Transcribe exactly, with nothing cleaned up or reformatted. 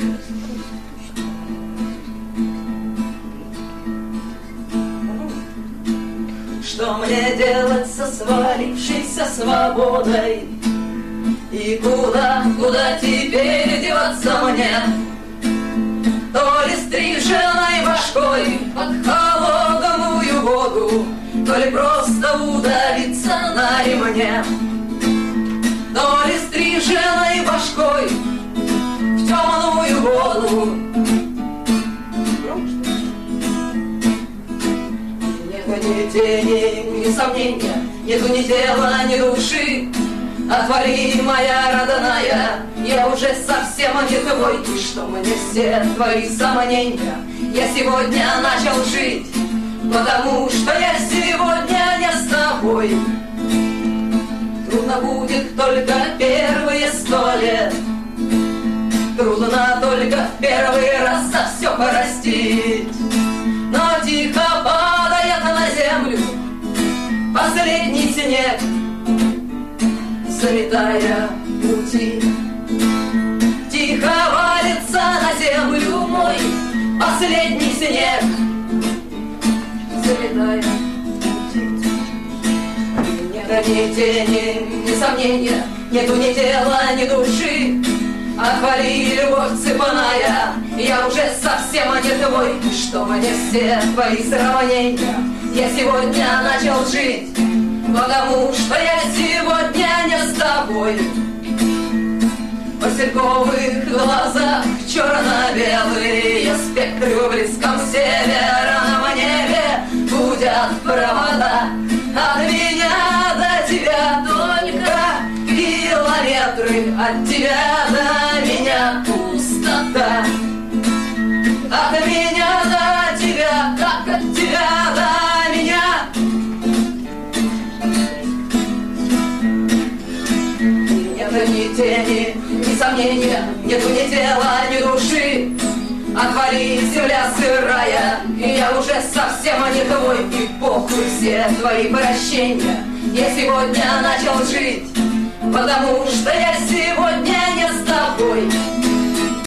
Что мне делать со свалившейся свободой? И куда, куда теперь деваться мне? То ли стриженной башкой под холодную воду, то ли просто удавиться на ремне. То ли стриженной башкой в темную воду. Нету ни тени, ни сомнения, нету ни тела, ни души. Отвали, моя родная, я уже совсем не твой. И что мне все твои сомнения? Я сегодня начал жить, потому что я сегодня не с тобой. Трудно будет только первые сто лет, трудно только в первый раз за все простить. Но тихо падает на землю последний снег, заметая пути. Тихо валится на землю мой последний снег, заметая пути. Нет ни тени, ни сомнения, нету ни тела, ни души. Отвали, любовь цепаная, я уже совсем не твой. Что мне все твои сравнения? Я сегодня начал жить, потому что я сегодня не с тобой. В васильковых глазах черно-белые спектры в близком северном небе гудят провода. От меня до тебя только километры, от тебя до меня пустота. От меня до тебя, как от тебя до меня. Нет ни тени, ни сомнения, нету ни тела, ни души. Отвали, земля сырая, и я уже совсем не твой. И похуй все твои прощения, я сегодня начал жить, потому что я сегодня не с тобой.